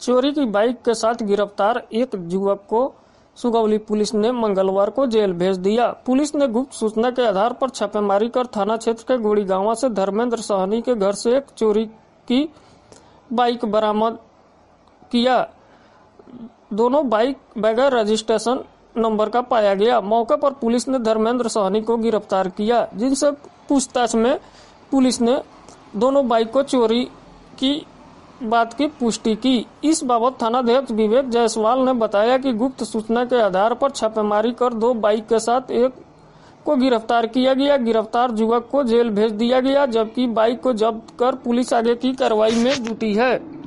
चोरी की बाइक के साथ गिरफ्तार एक युवक को सुगौली पुलिस ने मंगलवार को जेल भेज दिया। पुलिस ने गुप्त सूचना के आधार पर छापेमारी कर थाना क्षेत्र के गोड़ीगांवा से धर्मेंद्र सहनी के घर से एक चोरी की बाइक बरामद किया। दोनों बाइक बगैर रजिस्ट्रेशन नंबर का पाया गया। मौके पर पुलिस ने धर्मेंद्र सहनी को गिरफ्तार किया, जिनसे पूछताछ में पुलिस ने दोनों बाइक को चोरी की बात की पुष्टि की। इस बाबत थानाध्यक्ष विवेक जायसवाल ने बताया कि गुप्त सूचना के आधार पर छापेमारी कर 2 बाइक के साथ एक को गिरफ्तार किया गया। गिरफ्तार युवक को जेल भेज दिया गया, जबकि बाइक को जब्त कर पुलिस आगे की कार्रवाई में जुटी है।